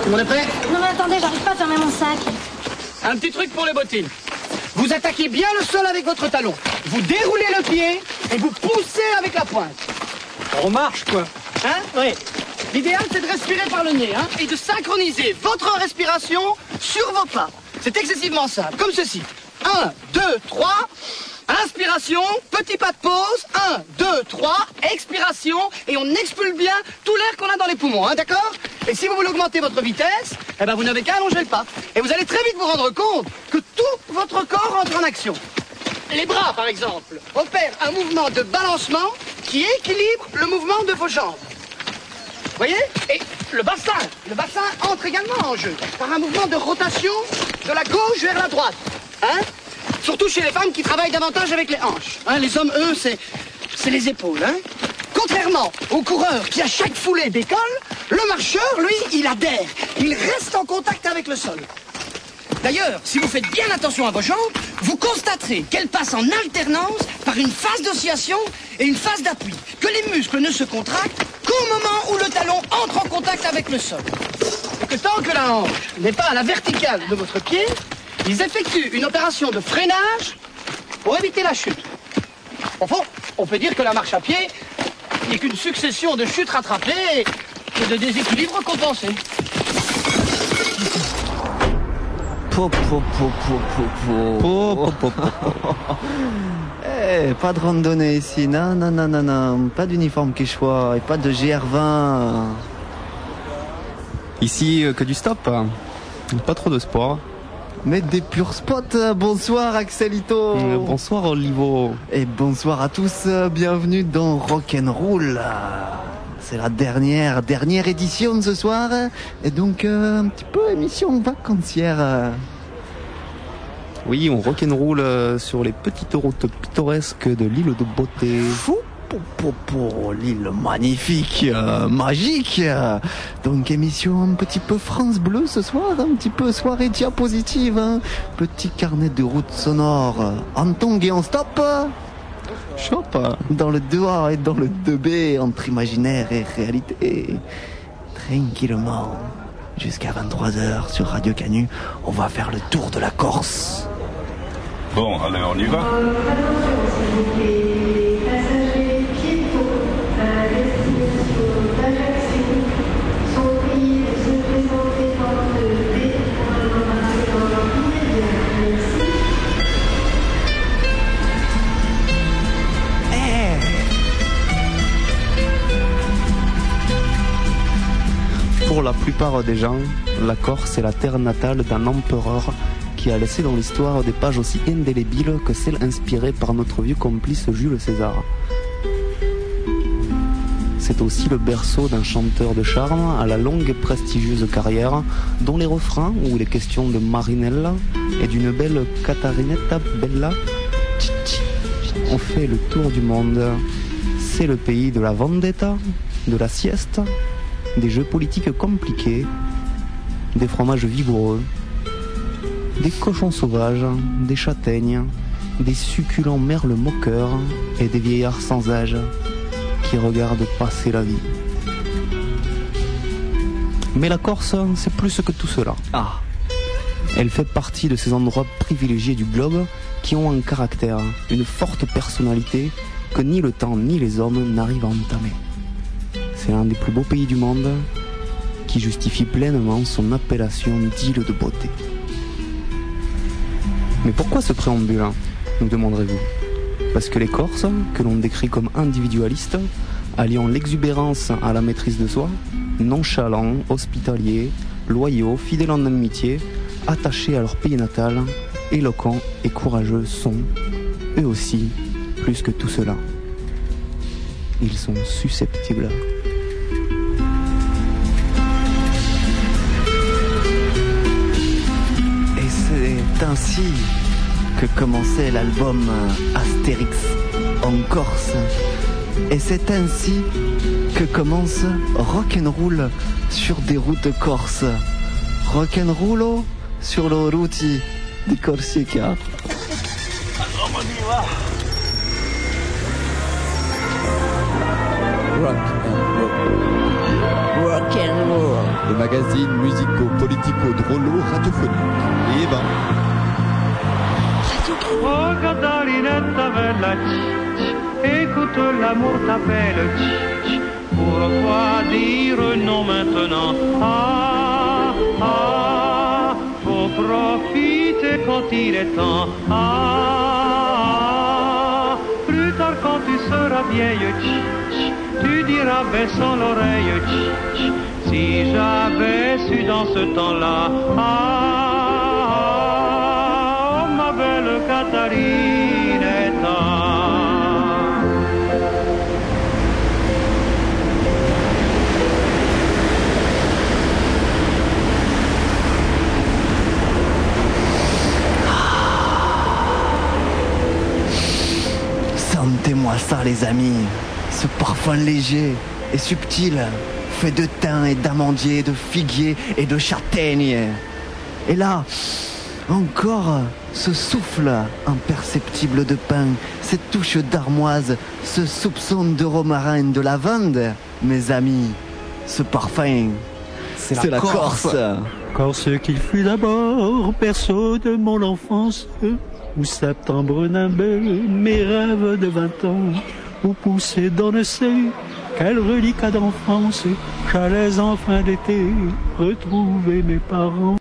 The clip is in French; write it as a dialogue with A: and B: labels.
A: Tout le monde est prêt?
B: Non mais attendez, j'arrive pas à fermer mon sac.
A: Un petit truc pour les bottines. Vous attaquez bien le sol avec votre talon. Vous déroulez le pied et vous poussez avec la pointe. On marche, quoi. Hein? Oui. L'idéal, c'est de respirer par le nez, hein, et de synchroniser votre respiration sur vos pas. C'est excessivement simple, comme ceci. 1, 2, 3. Inspiration, petit pas de pause. 1, 2, 3. Expiration. Et on expulse bien tout l'air qu'on a dans les poumons, hein, d'accord? Et si vous voulez augmenter votre vitesse, eh ben vous n'avez qu'à allonger le pas. Et vous allez très vite vous rendre compte que tout votre corps entre en action. Les bras, par exemple, opèrent un mouvement de balancement qui équilibre le mouvement de vos jambes. Vous voyez? Et le bassin entre également en jeu par un mouvement de rotation de la gauche vers la droite. Hein? Surtout chez les femmes qui travaillent davantage avec les hanches. Hein? Les hommes, eux, c'est les épaules. Hein? Contrairement au coureur qui à chaque foulée décolle, le marcheur, lui, il adhère. Il reste en contact avec le sol. D'ailleurs, si vous faites bien attention à vos jambes, vous constaterez qu'elles passent en alternance par une phase d'oscillation et une phase d'appui. Que les muscles ne se contractent qu'au moment où le talon entre en contact avec le sol. Et que tant que la hanche n'est pas à la verticale de votre pied, ils effectuent une opération de freinage pour éviter la chute. Au fond, on peut dire que la marche à pied n'est qu'une succession de chutes rattrapées et de déséquilibres compensés.
C: Eh, pas de randonnée ici, non, pas d'uniforme Quechua et pas de GR20.
D: Ici, que du stop, pas trop de sport.
C: Mais des purs spots. Bonsoir Axelito.
D: Bonsoir Olivo.
C: Et bonsoir à tous, bienvenue dans Rock'n'Roll. C'est la dernière édition ce soir. Et donc un petit peu émission vacancière.
D: Oui, on rock'n'roll sur les petites routes pittoresques de l'île de Beauté.
C: Fou l'île magnifique, magique. Donc émission un petit peu France Bleu ce soir, un petit peu soirée diapositive, hein. Petit carnet de route sonore en tongue et en stop.
D: Chop.
C: Dans le 2A et dans le 2B, entre imaginaire et réalité. Tranquillement, jusqu'à 23h sur Radio Canu, on va faire le tour de la Corse.
E: Bon, allez, on y va.
D: Pour la plupart des gens, la Corse est la terre natale d'un empereur qui a laissé dans l'histoire des pages aussi indélébiles que celles inspirées par notre vieux complice Jules César. C'est aussi le berceau d'un chanteur de charme à la longue et prestigieuse carrière dont les refrains ou les questions de Marinella et d'une belle Catarinetta Bella ont fait le tour du monde. C'est le pays de la vendetta, de la sieste, des jeux politiques compliqués, des fromages vigoureux, des cochons sauvages, des châtaignes, des succulents merles moqueurs et des vieillards sans âge qui regardent passer la vie. Mais la Corse, c'est plus que tout cela.
C: Ah.
D: Elle fait partie de ces endroits privilégiés du globe qui ont un caractère, une forte personnalité que ni le temps ni les hommes n'arrivent à entamer. C'est l'un des plus beaux pays du monde qui justifie pleinement son appellation d'île de beauté. Mais pourquoi ce préambule, nous demanderez-vous? Parce que les Corses, que l'on décrit comme individualistes, alliant l'exubérance à la maîtrise de soi, nonchalants, hospitaliers, loyaux, fidèles en amitié, attachés à leur pays natal, éloquents et courageux sont, eux aussi, plus que tout cela. Ils sont susceptibles.
C: Et c'est ainsi que commençait l'album Astérix en Corse. Et c'est ainsi que commence Rock'n'Roll sur des routes corses. Rock'n'Rollo sur le route di Corsica.
F: Rock'n'Roll.
C: le magazine musico-politico-drôlo-radiophonique. Et ben.
F: Oh Catalinetta bella, écoute l'amour t'appelle, pourquoi dire non maintenant? Ah, ah, faut profiter quand il est temps. Ah, plus tard quand tu seras vieille, tu diras baissant l'oreille, si j'avais su dans ce temps-là. Ah, ma belle Catalinetta.
C: Sentez-moi ça, les amis. Ce parfum léger et subtil, fait de thym et d'amandier, de figuier et de châtaigne. Et là, encore ce souffle imperceptible de pin, cette touche d'armoise, ce soupçon de romarin et de lavande. Mes amis, ce parfum, c'est la Corse.
G: Corse qu'il fut d'abord, berceau de mon enfance, où septembre nimbait mes rêves de 20 ans, où poussaient dans ne sais quel reliquat d'enfance, j'allais en fin d'été retrouver mes parents.